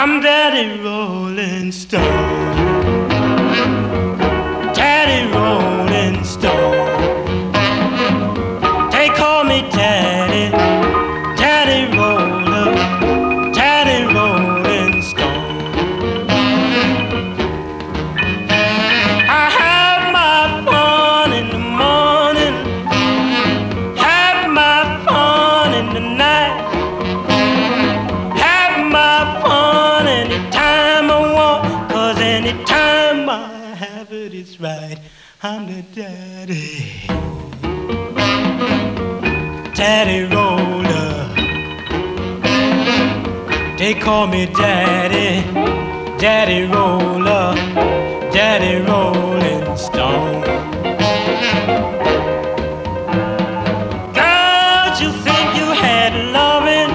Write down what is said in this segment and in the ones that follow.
I'm Daddy Rolling Stone. Daddy Rolling Stone. They call me Daddy, Daddy Roller, Daddy Rolling Stone. I have my fun in the morning, have my fun in the night, have my fun anytime I want, 'cause anytime I have it, it's right. I'm the daddy, Daddy Roller. They call me Daddy, Daddy Roller, Daddy Rolling Stone. Girls, you think you had loving,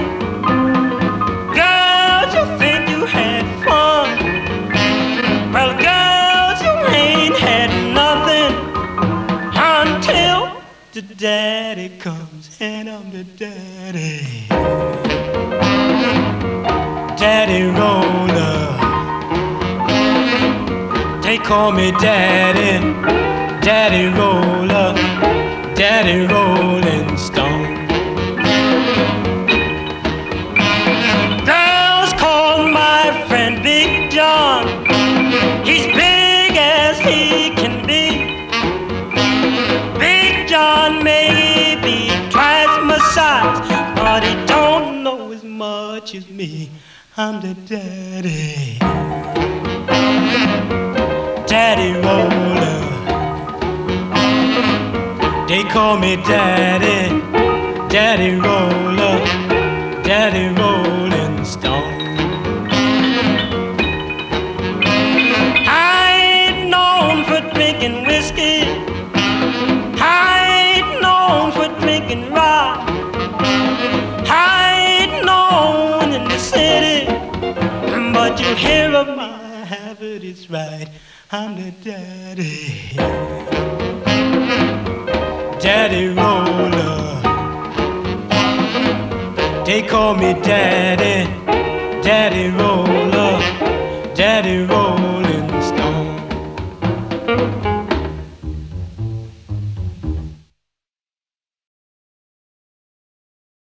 girls, you think you had fun. Well, girls, you ain't had nothing until the daddy comes, and I'm the daddy, Daddy Roller. They call me Daddy, Daddy Roller, Daddy Rolling Stone. Girls call my friend Big John. He's big as he can be. Big John may be twice my size, but he don't know as much as me. I'm the daddy, Daddy Roller. They call me Daddy, Daddy Roller, Daddy Rolling Stone. I ain't known for drinking whiskey, I ain't known for drinking rock, I ain't known in the city, but you hear of my habit, it's right. I'm the daddy, Daddy Roller. They call me Daddy, Daddy Roller, Daddy Roller.